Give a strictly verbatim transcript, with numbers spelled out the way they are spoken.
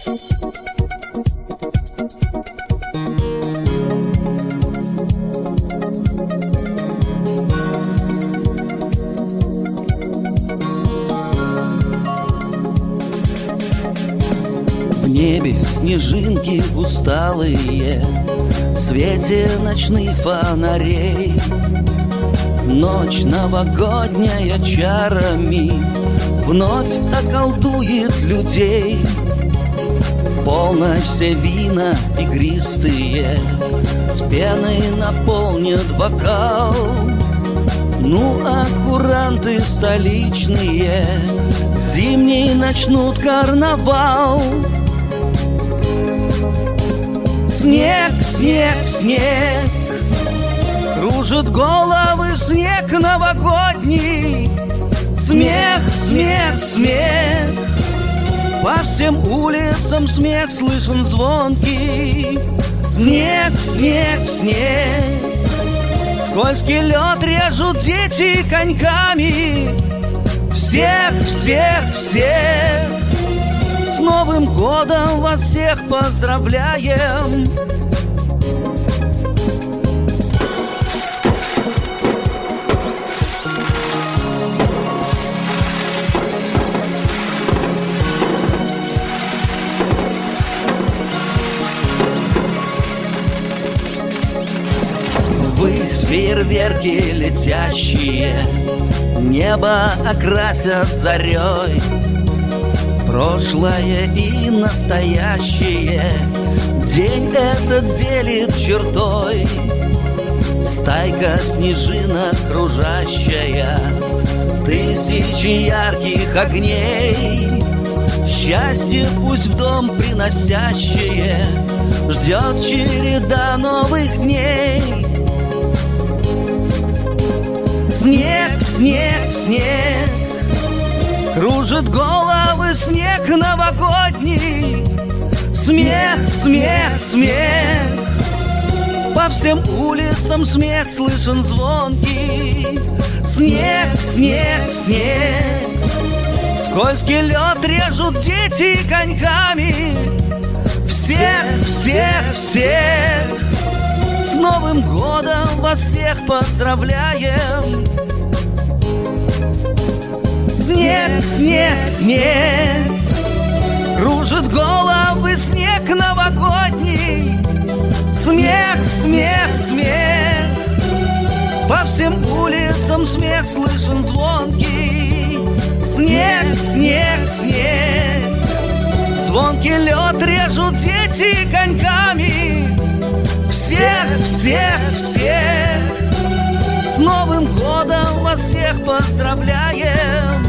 В небе снежинки усталые, в свете ночных фонарей. Ночь новогодняя чарами вновь околдует людей. Полночь все вина игристые с пеной наполнят бокал. Ну а куранты столичные зимний начнут карнавал. Снег, снег, снег, кружит головы снег новогодний. Смех, смех, смех, по всем улицам смех слышен звонкий. Снег, снег, снег, скользкий лед режут дети коньками. Всех, всех, всех с Новым годом вас всех поздравляем! Ввысь фейерверки летящие небо окрасят зарей. Прошлое и настоящее день этот делит чертой. Стайка снежинок кружащая, тысячи ярких огней. Счастье пусть в дом приносящее ждет череда новых дней. Снег, снег, снег, кружит головы снег новогодний. Смех, смех, смех, по всем улицам смех слышен звонкий. Снег, снег, снег, скользкий лед режут дети коньками. Всех, всех, всех с Новым годом вас всех поздравляем! Снег, снег, снег, кружит головы снег новогодний. Смех, смех, смех, по всем улицам смех слышен звонкий. Снег, снег, снег, звонкий лед режут дети коньками. Всех, всех, всех с Новым годом вас всех поздравляем!